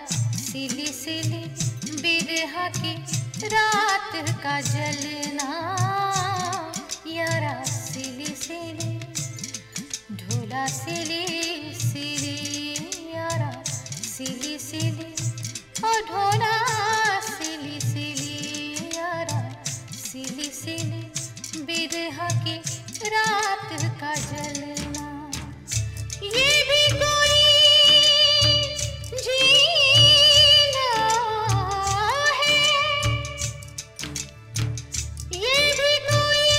सिली सिली बिरहा की रात का जलना यारा सिली सिली ढोला सिली सिली यारा सिली सिली और ढोला सिली सिली यारा सिली सिली बिरहा की रात का जलना। ये भी कोई जीना है, ये भी कोई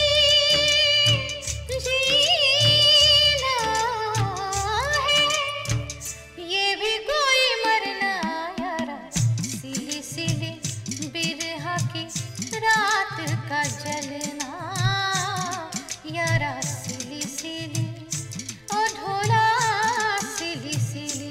जीना है, ये भी कोई मरना यारा सिली सिली बिरहा की रात का जलना यारा सिली सिली और ढोला सिली सिली।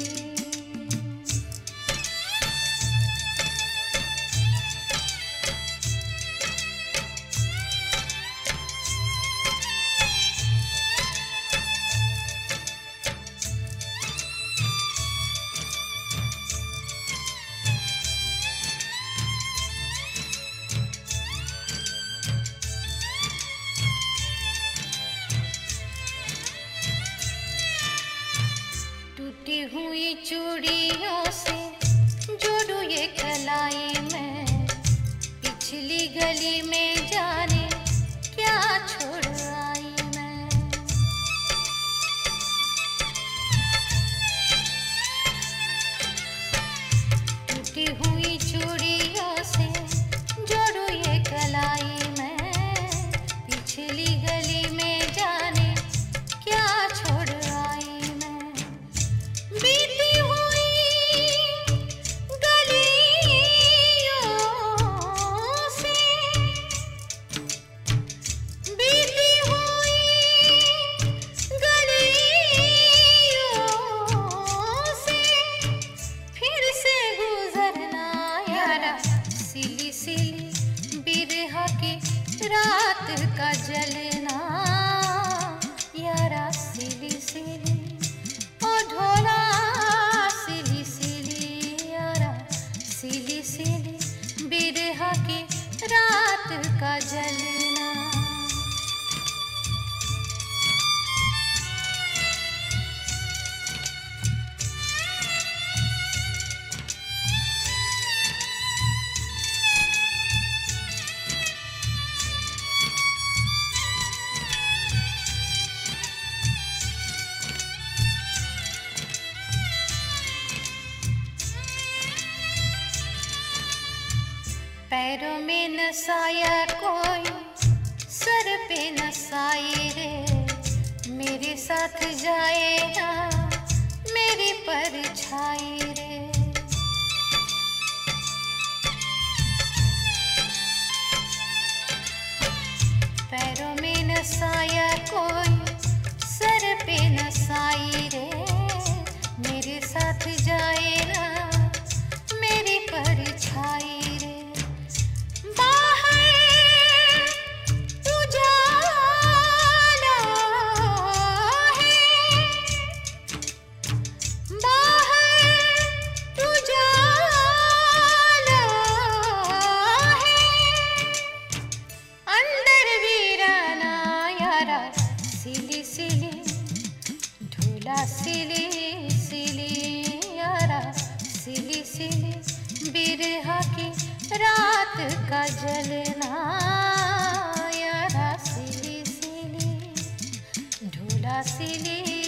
टूटी हुई चूड़ियों से जोड़ू ये कलाई में, पिछली गली में जाने क्या छोड़ आई मैं। टूटी हुई चूड़ियों से जोड़ू ये कलाई में, पिछली गली में जाने क्या छोड़ आई मैं। बीती हुई गलियों से, बीती हुई गलियों से फिर से गुजरना यारा सिली सिली बिरहा की रात का जलना यारा सिली सिली और ढोला सिली सिली यारा सिली सिली बिरहा की रात का जलना। पैरों में नसाया कोई सर पे नसाई रे, मेरे साथ जाएगा मेरी परछाई रे। पैरों में नसाया कोई सर पे नसाई रे, मेरे साथ जाएगा मेरी परछाई रे। सिली सिली ढोला सिली सिली यारा सिली सिली बिरहा की रात का जलना यारा सिली सिली ढोला सिली